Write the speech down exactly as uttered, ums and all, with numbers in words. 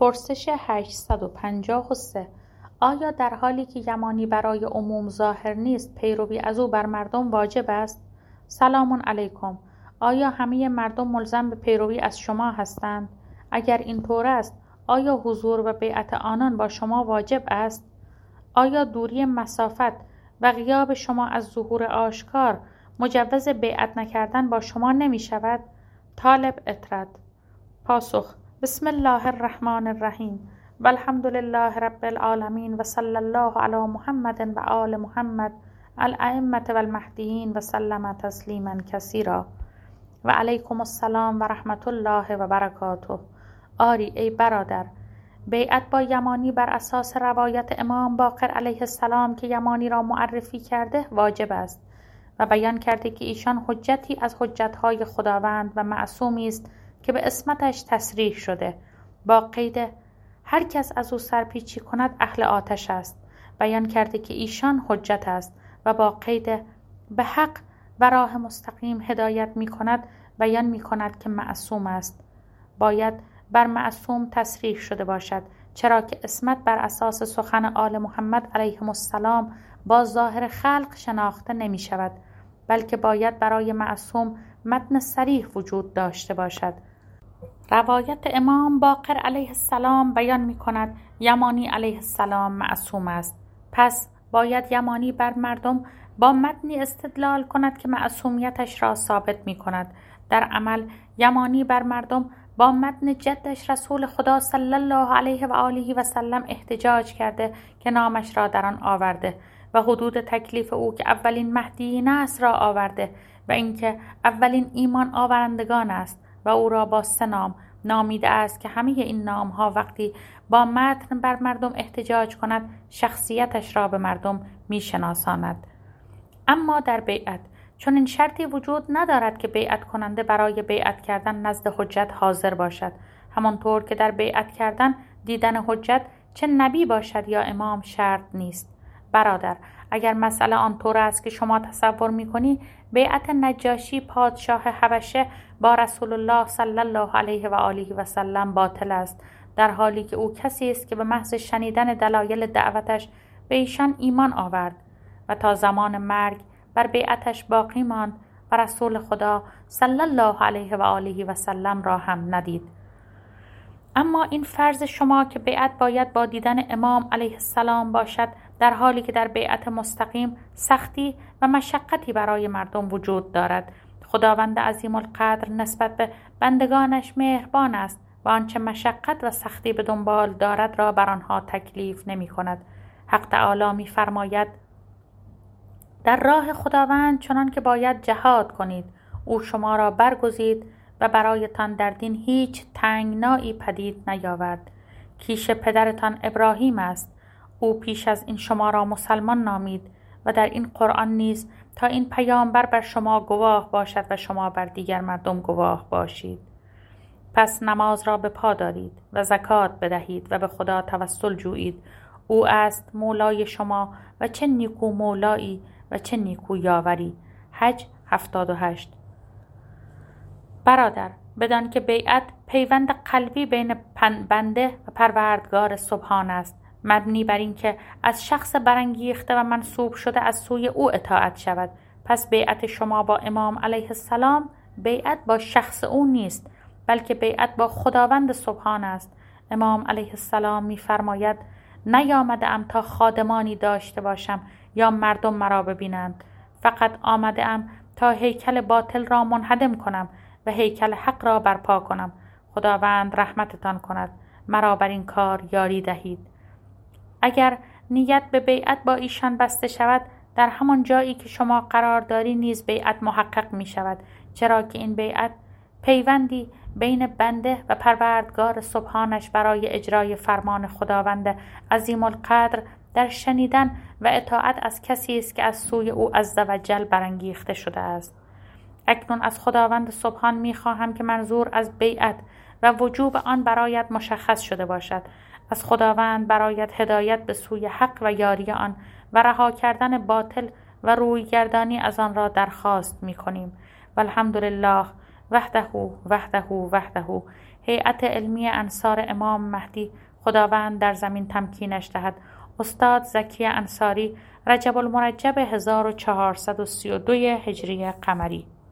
پرسش هشتصد و پنجاه و سه. آیا در حالی که یمانی برای عموم ظاهر نیست پیروی از او بر مردم واجب است؟ سلام علیکم. آیا همه مردم ملزم به پیروی از شما هستند؟ اگر اینطور است آیا حضور و بیعت آنان با شما واجب است؟ آیا دوری مسافت و غیاب شما از ظهور آشکار مجوز بیعت نکردن با شما نمی شود؟ طالب اطرد. پاسخ: بسم الله الرحمن الرحیم و الحمد لله رب العالمین و صلی الله علی محمد و آل محمد الائمة و المهدیین و سلم تسلیما کثیرا و علیکم السلام و رحمت الله و برکاته. آری ای برادر، بیعت با یمانی بر اساس روایت امام باقر علیه السلام که یمانی را معرفی کرده واجب است و بیان کرده که ایشان حجتی از حجتهای خداوند و معصومی است که به عصمتش تصریح شده، با قید هر کس از او سرپیچی کند اهل آتش است. بیان کرده که ایشان حجت است و با قید به حق و راه مستقیم هدایت می کند بیان می کند که معصوم است. باید بر معصوم تصریح شده باشد، چرا که عصمت بر اساس سخن آل محمد علیهم السلام با ظاهر خلق شناخته نمی شود، بلکه باید برای معصوم متن صریح وجود داشته باشد. روایت امام باقر علیه السلام بیان می کند یمانی علیه السلام معصوم است. پس باید یمانی بر مردم با متنی استدلال کند که معصومیتش را ثابت می کند. در عمل یمانی بر مردم با متن جدش رسول خدا صلی الله علیه و آله و سلم احتجاج کرده که نامش را در آن آورده و حدود تکلیف او که اولین مهدیین است را آورده و اینکه اولین ایمان آورندگان است و او را با سه نام نامیده است که همه این نامها وقتی با متن بر مردم احتجاج کند شخصیتش را به مردم میشناساند. اما در بیعت چون این شرطی وجود ندارد که بیعت کننده برای بیعت کردن نزد حجت حاضر باشد، همانطور که در بیعت کردن دیدن حجت چه نبی باشد یا امام شرط نیست. برادر، اگر مسئله آنطور است که شما تصور می‌کنی بیعت نجاشی پادشاه حبشه با رسول الله صلی الله علیه و آله و سلم باطل است، در حالی که او کسی است که به محض شنیدن دلایل دعوتش به ایشان ایمان آورد و تا زمان مرگ بر بیعتش باقی ماند و رسول خدا صلی الله علیه و آله و سلم را هم ندید. اما این فرض شما که بیعت باید با دیدن امام علیه السلام باشد، در حالی که در بیعت مستقیم سختی و مشقتی برای مردم وجود دارد. خداوند عظیم القدر نسبت به بندگانش مهربان است و آنچه مشقت و سختی به دنبال دارد را بر آنها تکلیف نمی کند. حق تعالی می فرماید در راه خداوند چنان که باید جهاد کنید، او شما را برگزید و برایتان در دین هیچ تنگنایی پدید نیاورد. کیش پدرتان ابراهیم است، او پیش از این شما را مسلمان نامید و در این قرآن نیز تا این پیامبر بر شما گواه باشد و شما بر دیگر مردم گواه باشید. پس نماز را به پا دارید و زکات بدهید و به خدا توسل جویید. او است مولای شما و چه نیکو مولایی و چه نیکو یاوری. حج هفتاد و هشت. برادر، بدان که بیعت پیوند قلبی بین بنده و پروردگار سبحان است، مبنی بر این که از شخص برانگیخته و منصوب شده از سوی او اطاعت شود. پس بیعت شما با امام علیه السلام بیعت با شخص او نیست، بلکه بیعت با خداوند سبحان است. امام علیه السلام می فرماید نیامده ام تا خادمانی داشته باشم یا مردم مرا ببینند، فقط آمده ام تا هیکل باطل را منهدم کنم و هیکل حق را برپا کنم. خداوند رحمتتان کند، مرا بر این کار یاری دهید. اگر نیت به بیعت با ایشان بسته شود، در همان جایی که شما قرار داری نیز بیعت محقق می شود، چرا که این بیعت پیوندی بین بنده و پروردگار سبحانش برای اجرای فرمان خداوند عظیم القدر در شنیدن و اطاعت از کسی است که از سوی او عزوجل برانگیخته شده است. اکنون از خداوند سبحان می خواهم که منظور از بیعت و وجوب آن برایت مشخص شده باشد. از خداوند برایت هدایت به سوی حق و یاری آن و رها کردن باطل و روی گردانی از آن را درخواست می کنیم. والحمدلله وحده وحده وحده، هیئت علمی انصار امام مهدی، خداوند در زمین تمکینش دهد. استاد زکی انصاری، رجب المرجب هزار و چهارصد و سی و دو هجری قمری.